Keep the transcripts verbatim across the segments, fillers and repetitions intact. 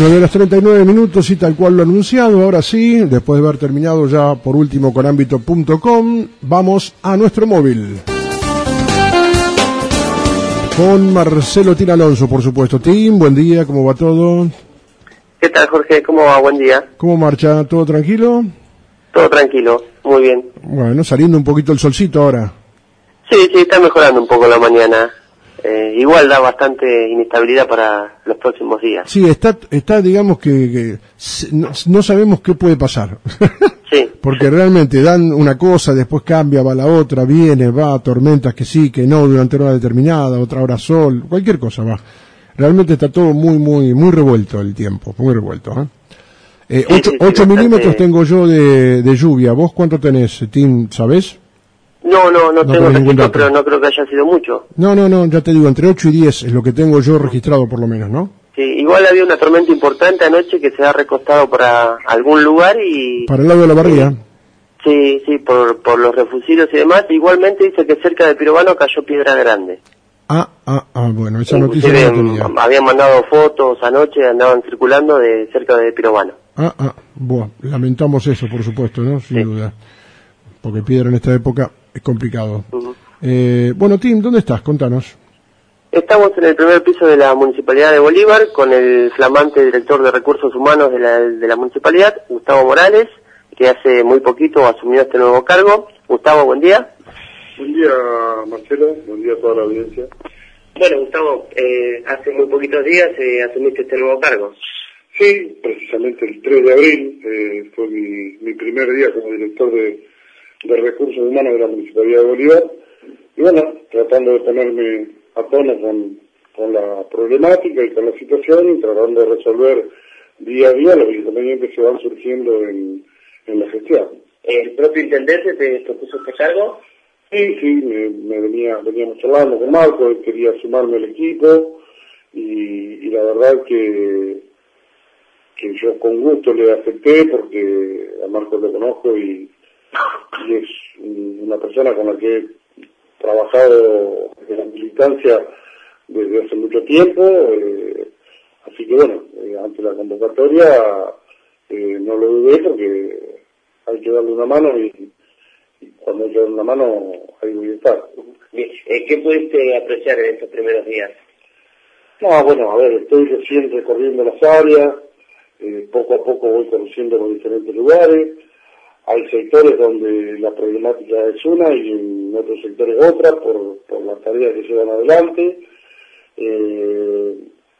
nueve horas treinta y nueve minutos y tal cual lo anunciado, ahora sí, después de haber terminado ya por último con ámbito punto com, vamos a nuestro móvil. Con Marcelo Tim Alonso, por supuesto. Tim, buen día, ¿cómo va todo? ¿Qué tal, Jorge? ¿Cómo va? Buen día. ¿Cómo marcha? ¿Todo tranquilo? Todo tranquilo, muy bien. Bueno, saliendo un poquito el solcito ahora. Sí, sí, está mejorando un poco la mañana. Eh, igual da bastante inestabilidad para los próximos días. Sí, está, está digamos que, que no, no sabemos qué puede pasar. Sí. Porque realmente dan una cosa, después cambia, va la otra, viene, va, tormentas que sí, que no, durante una hora determinada, otra hora sol, cualquier cosa va. Realmente está todo muy, muy, muy revuelto el tiempo, muy revuelto. ¿eh? Eh, sí, ocho, sí, sí, ocho bastante... milímetros tengo yo de, de lluvia. ¿Vos cuánto tenés, Tim, sabés? No, no, no, no tengo registro, dato. Pero no creo que haya sido mucho. No, no, no, ya te digo, entre ocho y diez es lo que tengo yo registrado por lo menos, ¿no? Sí, igual había una tormenta importante anoche que se ha recostado para algún lugar y... Para el lado de la barría. Sí, sí, por, por los refugios y demás. Igualmente dice que cerca de Pirobano cayó piedra grande. Ah, ah, ah, bueno, esa noticia no la tenía. Habían mandado fotos anoche, andaban circulando de cerca de Pirobano. Ah, ah, bueno, lamentamos eso, por supuesto, ¿no? Sin sí. duda. Porque piedra en esta época es complicado. Uh-huh. eh, bueno, Tim, ¿dónde estás? Contanos. Estamos en el primer piso de la Municipalidad de Bolívar con el flamante director de Recursos Humanos de la, de la Municipalidad, Gustavo Morales, que hace muy poquito asumió este nuevo cargo. Gustavo, buen día. Buen día, Marcelo. Buen día a toda la audiencia. Bueno, Gustavo, eh, hace muy poquitos días eh, asumiste este nuevo cargo. Sí, precisamente el tres de abril eh, fue mi, mi primer día como director de, de Recursos Humanos de la Municipalidad de Bolívar. Y bueno, tratando de ponerme a tono con, con la problemática y con la situación y tratando de resolver día a día los inconvenientes que van surgiendo en, en la gestión. ¿El propio intendente te propuso este cargo? Sí, sí, me, me venía, veníamos charlando con Marco, él quería sumarme al equipo y, y la verdad que, que yo con gusto le acepté porque a Marco lo conozco y, y es una persona con la que he trabajado en la militancia desde hace mucho tiempo, eh, así que bueno, eh, ante la convocatoria eh, no lo dudé porque hay que darle una mano y cuando yo en la mano, ahí voy a estar. Bien. Eh, ¿Qué pudiste apreciar en estos primeros días? No, bueno, a ver, estoy recién recorriendo las áreas, eh, poco a poco voy conociendo los diferentes lugares, hay sectores donde la problemática es una y en otros sectores otra, por, por las tareas que llevan adelante. Eh,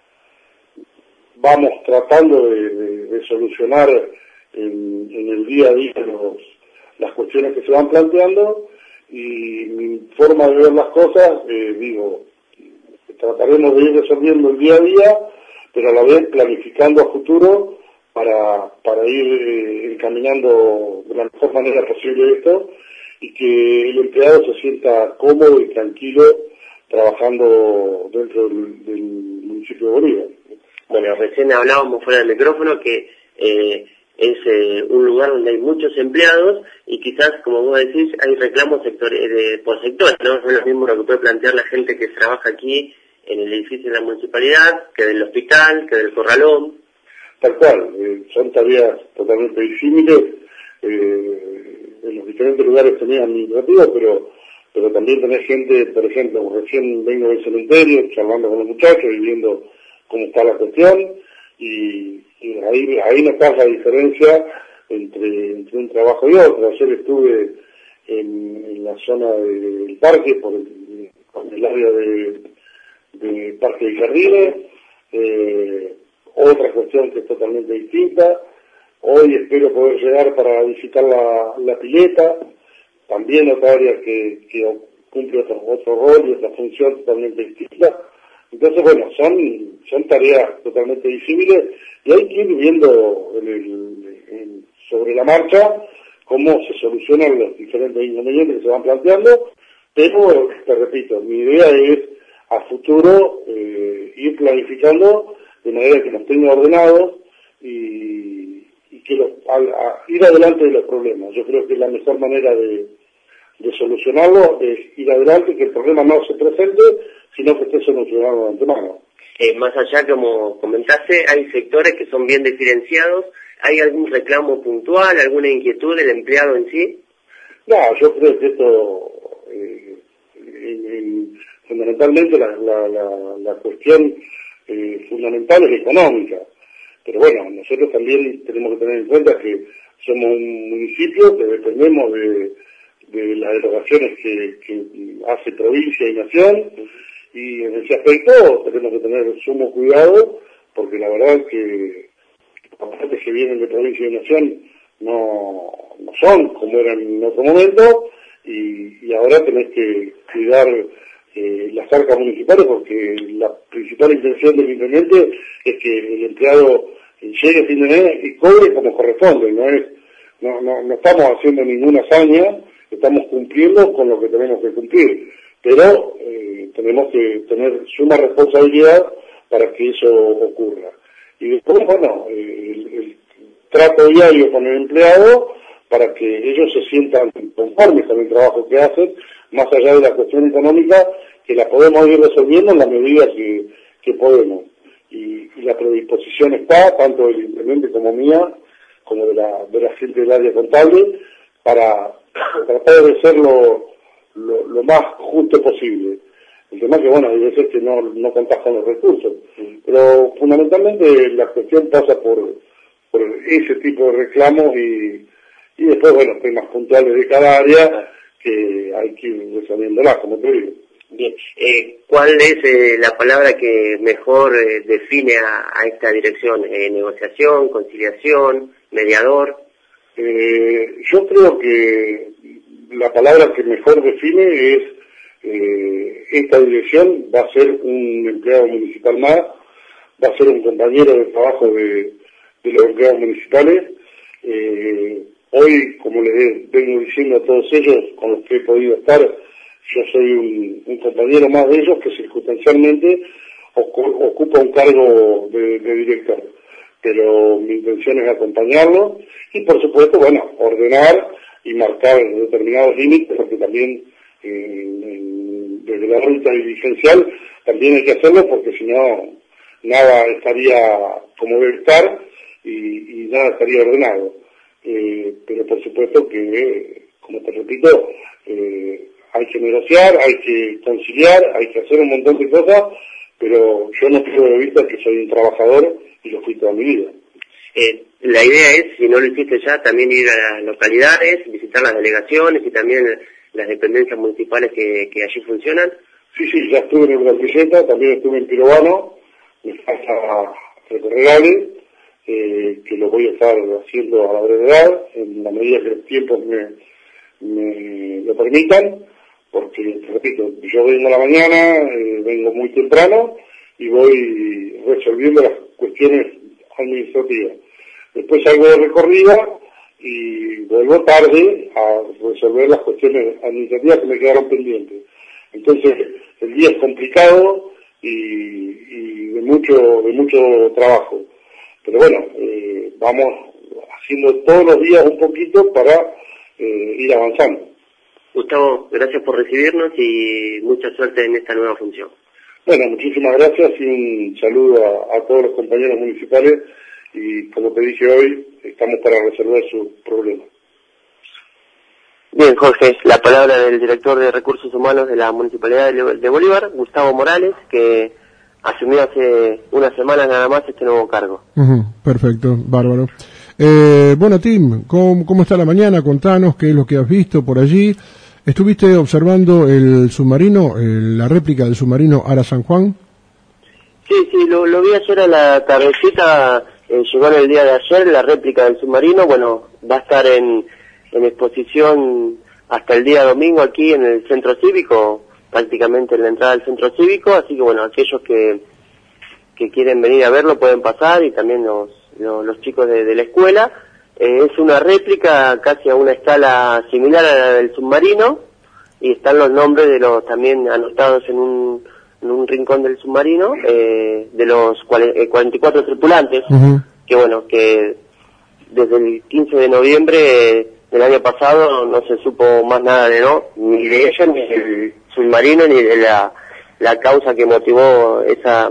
vamos tratando de, de, de solucionar en, en el día a día los las cuestiones que se van planteando y mi forma de ver las cosas, eh, digo, trataremos de ir resolviendo el día a día, pero a la vez planificando a futuro para, para ir eh, encaminando de la mejor manera posible esto y que el empleado se sienta cómodo y tranquilo trabajando dentro del, del municipio de Bolívar. Bueno, recién hablábamos fuera del micrófono que eh, es eh, un lugar donde hay muchos empleados y quizás, como vos decís, hay reclamos sectores, de, por sectores, ¿no? No es lo mismo lo que puede plantear la gente que trabaja aquí en el edificio de la municipalidad, que del hospital, que del corralón. Tal cual, eh, son tareas totalmente disímiles, eh, en los diferentes lugares tenés administrativos, pero pero también tenés gente, por ejemplo, recién vengo del cementerio, charlando con los muchachos y viendo cómo está la cuestión, y Y ahí, ahí notas la diferencia entre, entre un trabajo y otro. Ayer estuve en, en la zona del de, parque, por el, por el área de, de Parque de Jardines, eh, otra cuestión que es totalmente distinta. Hoy espero poder llegar para visitar la, la pileta, también otra área que, que cumple otro, otro rol y otra función totalmente distinta. Entonces, bueno, son, son tareas totalmente disímiles y hay que ir viendo en el, en, sobre la marcha cómo se solucionan los diferentes inconvenientes que se van planteando, pero, te repito, mi idea es a futuro eh, ir planificando de manera que nos tenga ordenados y, y que los, a, a ir adelante de los problemas. Yo creo que la mejor manera de, de solucionarlo es ir adelante, que el problema no se presente, sino que esté solucionado de antemano. Eh, más allá, como comentaste, hay sectores que son bien diferenciados. ¿Hay algún reclamo puntual, alguna inquietud del empleado en sí? No, yo creo que esto, eh, en, en, fundamentalmente la, la, la, la cuestión eh, fundamental es económica. Pero bueno, nosotros también tenemos que tener en cuenta que somos un municipio que dependemos de, de las erogaciones que, que hace provincia y nación, y en ese aspecto tenemos que tener sumo cuidado, porque la verdad es que las partes que vienen de provincia y nación no, no son como eran en otro momento, y, y ahora tenés que cuidar eh, las arcas municipales, porque la principal intención del intendente es que el empleado llegue a fin de mes y cobre como corresponde. No es, no, no, no estamos haciendo ninguna hazaña, estamos cumpliendo con lo que tenemos que cumplir, pero eh, tenemos que tener suma responsabilidad para que eso ocurra. Y después, bueno, eh, el, el trato diario con el empleado para que ellos se sientan conformes con el trabajo que hacen, más allá de la cuestión económica, que la podemos ir resolviendo en la medida que, que podemos. Y, y la predisposición está, tanto del intendente como mía, como de la, de la gente del área contable, para tratar de ser lo, lo, lo más justo posible. El tema es que, bueno, hay veces que no, no contás con los recursos, pero fundamentalmente la cuestión pasa por, por ese tipo de reclamos y, y después, bueno, temas puntuales de cada área que hay que ir resolviéndolas, como te digo. Bien, eh, ¿cuál es eh, la palabra que mejor eh, define a, a esta dirección? Eh, ¿Negociación, conciliación, mediador? Eh, yo creo que la palabra que mejor define es eh, esta dirección va a ser un empleado municipal más, va a ser un compañero de trabajo de, de los empleados municipales. Eh, hoy, como les vengo diciendo a todos ellos con los que he podido estar, yo soy un, un compañero más de ellos que circunstancialmente ocupa un cargo de, de director. Pero mi intención es acompañarlo y, por supuesto, bueno, ordenar y marcar determinados límites, porque también eh, en, desde la ruta dirigencial también hay que hacerlo, porque si no, nada estaría como debe estar y, y nada estaría ordenado. Eh, pero, por supuesto, que, eh, como te repito, eh, hay que negociar, hay que conciliar, hay que hacer un montón de cosas, pero yo no pierdo de vista que soy un trabajador y lo fui toda mi vida. Eh, la idea es, si no lo hiciste ya, también ir a las localidades, visitar las delegaciones y también las dependencias municipales que, que allí funcionan. Sí, sí, ya estuve en el Brantilleta, también estuve en Pirobano, me falta recorrer, eh, que lo voy a estar haciendo a la brevedad, en la medida que los tiempos me, me lo permitan, porque, te repito, yo vengo a la mañana, eh, vengo muy temprano y voy resolviendo las cuestiones administrativas. Después salgo de recorrida y vuelvo tarde a resolver las cuestiones administrativas que me quedaron pendientes. Entonces, el día es complicado y, y de mucho de mucho trabajo. Pero bueno, eh, vamos haciendo todos los días un poquito para eh, ir avanzando. Gustavo, gracias por recibirnos y mucha suerte en esta nueva función. Bueno, muchísimas gracias y un saludo a, a todos los compañeros municipales y, como te dije hoy, estamos para resolver sus problemas. Bien, Jorge, la palabra del director de Recursos Humanos de la Municipalidad de Bolívar, Gustavo Morales, que asumió hace unas semanas nada más este nuevo cargo. Uh-huh, perfecto, bárbaro. Eh, bueno, Tim, ¿cómo, ¿cómo está la mañana? Contanos qué es lo que has visto por allí. ¿Estuviste observando el submarino, el, la réplica del submarino Ara San Juan? Sí, sí, lo, lo vi ayer a la tardecita, eh, llegó en el día de ayer la réplica del submarino. Bueno, va a estar en, en exposición hasta el día domingo aquí en el Centro Cívico, prácticamente en la entrada del Centro Cívico, así que bueno, aquellos que, que quieren venir a verlo pueden pasar y también los, los, los chicos de, de la escuela. Eh, es una réplica casi a una escala similar a la del submarino y están los nombres de los también anotados en un, en un rincón del submarino, eh, de los cuarenta y cuatro tripulantes, uh-huh. que bueno, que desde el quince de noviembre del año pasado no se supo más nada de no, ni de ellos, ni del submarino, ni de la, la causa que motivó esa,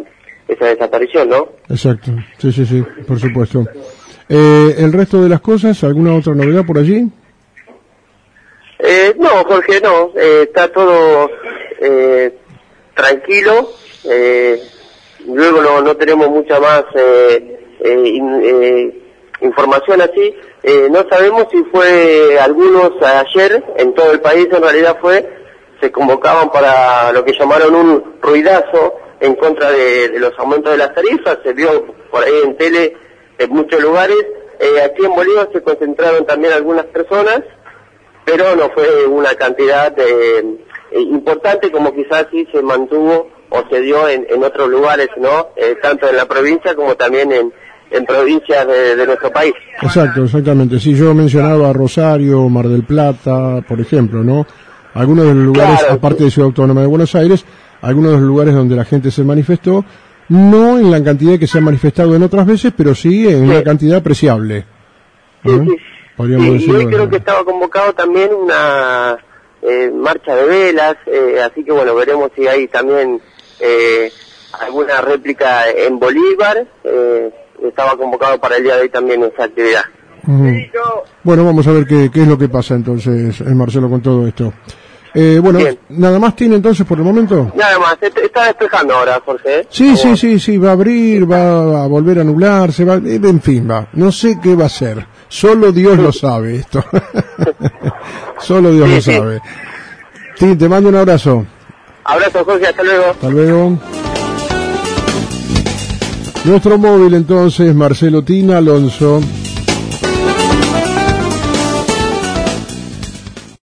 esa desaparición, ¿no? Exacto, sí, sí, sí, por supuesto. Eh, ¿El resto de las cosas, alguna otra novedad por allí? Eh, no, Jorge, no, eh, está todo eh, tranquilo, eh, luego no, no tenemos mucha más eh, eh, in, eh, información así, eh, no sabemos si fue algunos ayer, en todo el país en realidad fue, se convocaban para lo que llamaron un ruidazo en contra de, de los aumentos de las tarifas, se vio por ahí en tele en muchos lugares, eh, aquí en Bolívar se concentraron también algunas personas, pero no fue una cantidad eh, importante como quizás sí se mantuvo o se dio en, en otros lugares, ¿no? Eh, tanto en la provincia como también en, en provincias de, de nuestro país. Exacto, exactamente. Sí, yo mencionaba Rosario, Mar del Plata, por ejemplo, ¿no? Algunos de los lugares, Claro, aparte sí. de Ciudad Autónoma de Buenos Aires, algunos de los lugares donde la gente se manifestó, no en la cantidad que se ha manifestado en otras veces, pero sí en Sí. una cantidad apreciable. Sí, ¿Eh? sí. Podríamos Sí, y decirlo hoy de- creo que estaba convocado también una eh, marcha de velas, eh, así que bueno, veremos si hay también eh, alguna réplica en Bolívar, eh, estaba convocado para el día de hoy también esa actividad. Ujú. Bueno, vamos a ver qué, qué es lo que pasa entonces, eh, Marcelo, con todo esto. Eh, bueno, Bien. ¿nada más tiene entonces por el momento? Nada más, est- está despejando ahora, Jorge. ¿eh? Sí, sí, Vamos. sí, sí, va a abrir, va a volver a nublarse, va, eh, en fin, va. No sé qué va a hacer. Solo Dios lo sabe esto. Solo Dios Sí, lo sí. sabe. Sí, te mando un abrazo. Abrazo, Jorge, hasta luego. Hasta luego. Nuestro móvil entonces, Marcelo Tina Alonso.